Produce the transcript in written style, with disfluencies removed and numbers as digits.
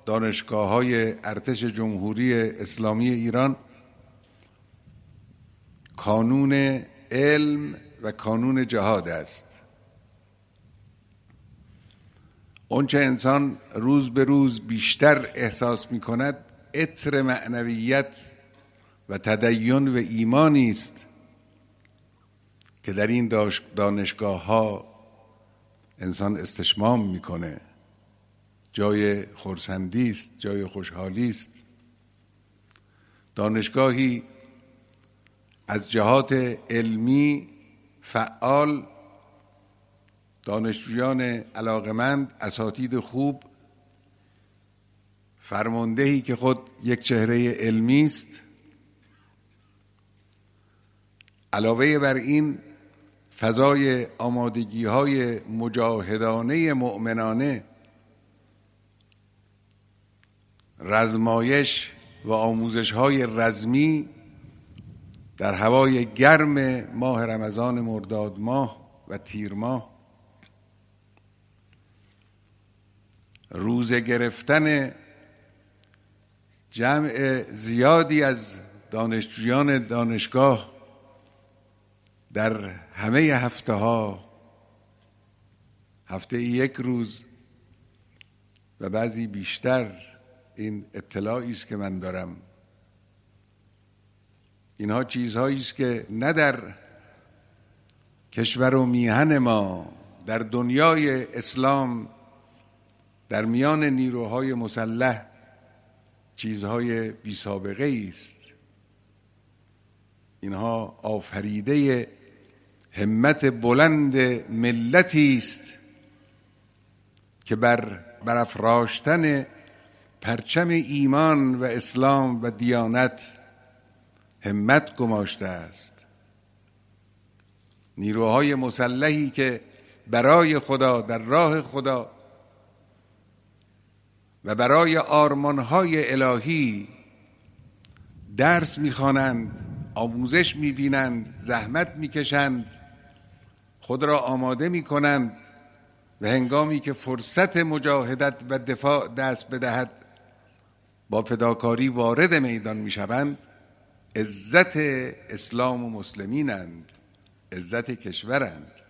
دانشگاه‌های ارتش جمهوری اسلامی ایران کانون علم و کانون جهاد است. اونچه انسان روز به روز بیشتر احساس می کند عطر معنویت و تدین و ایمانی است که در این دانشگاه ها انسان استشمام میکنه. جای خرسندی است، جای خوشحالی است. دانشگاهی از جهات علمی فعال، دانشجویان علاقمند، اساتید خوب، فرماندهی که خود یک چهره علمی است. علاوه بر این فضای آمادگی‌های مجاهدانه مؤمنانه، رزمایش و آموزش‌های رزمی در هوای گرم ماه رمضان، مرداد ماه و تیر ماه، روزه گرفتن جمع زیادی از دانشجویان دانشگاه در همه هفته ها، هفته یک روز و بعضی بیشتر، این اطلاعی است که من دارم. اینها چیزهایی است که نه در کشور و میهن ما، در دنیای اسلام، در میان نیروهای مسلح چیزهای بی سابقه است. اینها آفریده همت بلند ملتی است که بر برافراشتن پرچم ایمان و اسلام و دیانت همت گماشته است. نیروهای مسلحی که برای خدا، در راه خدا و برای آرمانهای الهی درس می‌خوانند، آموزش می‌بینند، زحمت می‌کشند، خود را آماده می‌کنند و هنگامی که فرصت مجاهدت و دفاع دست بدهد با فداکاری وارد میدان می‌شوند. عزت اسلام و مسلمینند، عزت کشورند.